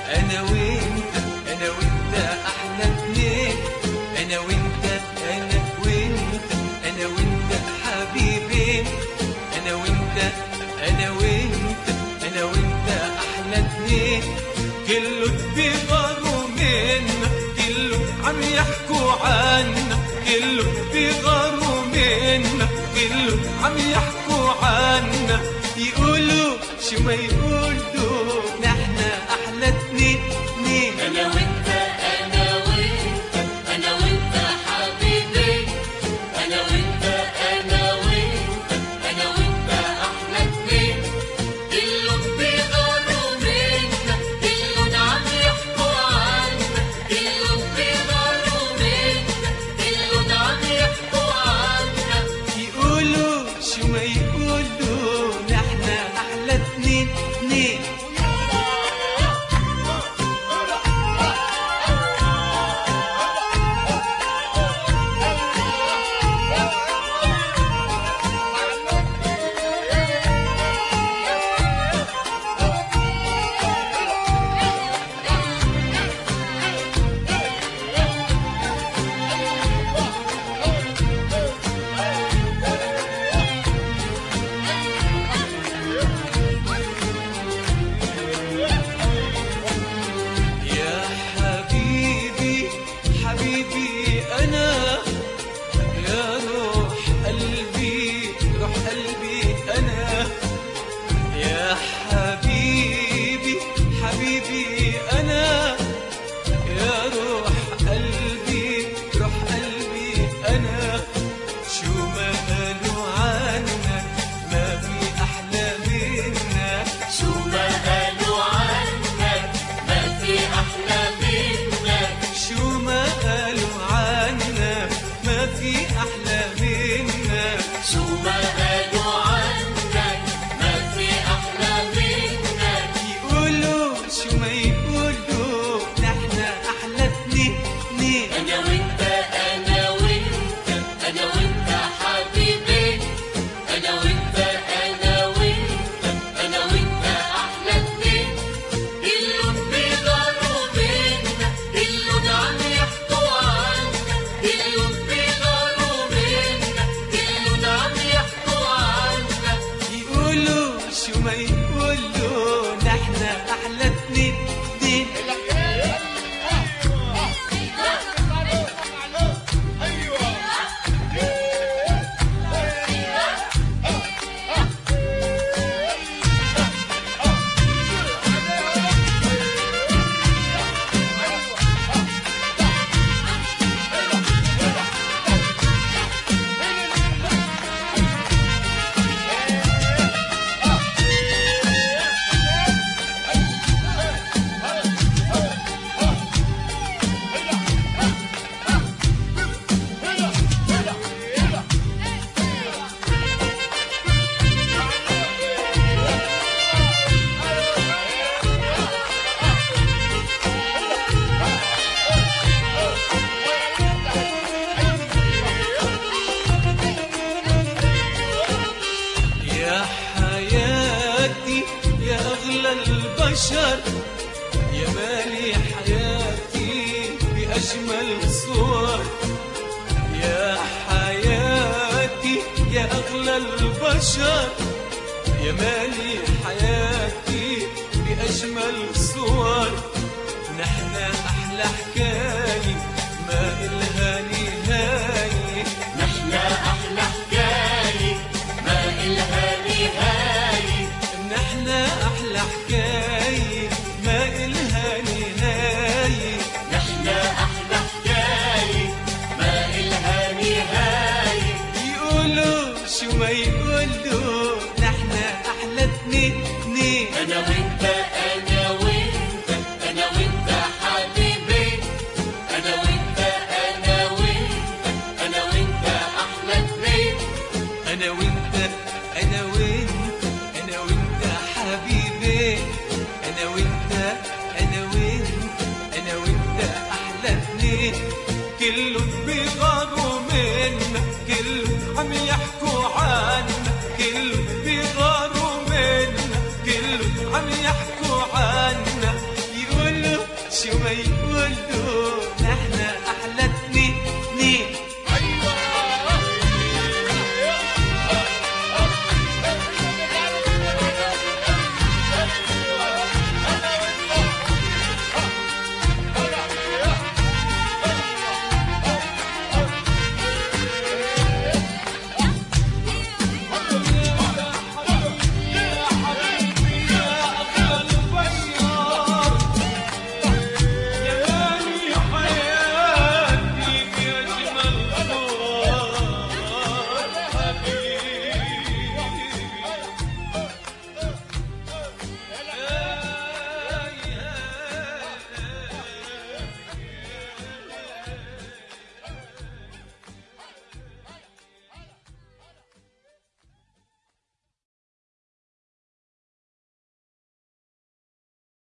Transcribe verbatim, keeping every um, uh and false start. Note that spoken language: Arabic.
انا وانت انا وانت احلى اتنين، انا وانت انا وانت انا وانت حبيبين، انا وانت انا وانت انا وانت احلى اتنين. كله بيغاروا منا، كله عم يحكوا عنا، كله بيغاروا منا، كله عم يحكوا عنا. يقولوا شو ما يقولوا نحن احلى اتنين اتنين. انا وانت انا وانت انا وانت حبيبي، انا وانت انا وانت انا وانت احلى اتنين. كلهم بيغاروا منا، كلهم عم يحكوا عنا، كلهم بيغاروا منا، كلهم عم يحكوا عنا. يقولوا شو ما يقولوا نحن احلى اتنين اتنين. يا حبيبي حبيبي أنا، يا روح قلبي روح قلبي أنا. يا حبيبي حبيبي أنا، يا روح قلبي روح قلبي أنا. شو ما قالوا عنك ما في أحلى منك، شو ما قالوا عنك ما في أحلى منك، شو ما قالوا عنك ما في أحلى منك. شو ما قالوا عنك ما في أحلى منك. يقولوا شو ما يقولوا نحن أحلى اتنين اتنين. أنا وأنت أنا وأنت أنا وأنت حبيبي، أنا وأنت أنا وأنت أنا وأنت أحلى اتنين. كلهم بيغاروا منا، كلهم عم يحكوا عنا، كلهم بيغاروا منا، كلهم عم يحكوا عنا. يقولوا شو ما يقولوا نحن أحلى اتنين اتنين. يا حياتي يا أغلى البشر، يا مالي حياتي بأجمل صور. يا حياتي يا أغلى البشر، يا مالي حياتي بأجمل صور. نحن أحلى حكاية ما إلها نهاية، نحن أحلى حكاية ما إلها نهاية، نحن أحلى حكاية ما إلها نهاية. نحن أحلى حكاية ما إلها نهاية. يقولوا شو ما يقولوا نحن أحلى اتنين اتنين. أنا وأنت أنا وأنت أنا وأنت حبيبي، أنا وأنت أنا وأنت أنا وأنت أحلى اتنين. أنا وأنت أنا وأنت أنا وأنت حبيبي، أنا وأنت أنا وأنت أنا وأنت أحلى اتنين. كله بيغاروا منا، كله عم يحكوا عنا، كله بيغاروا منا، كله عم يحكوا عنا. يقولوا شوية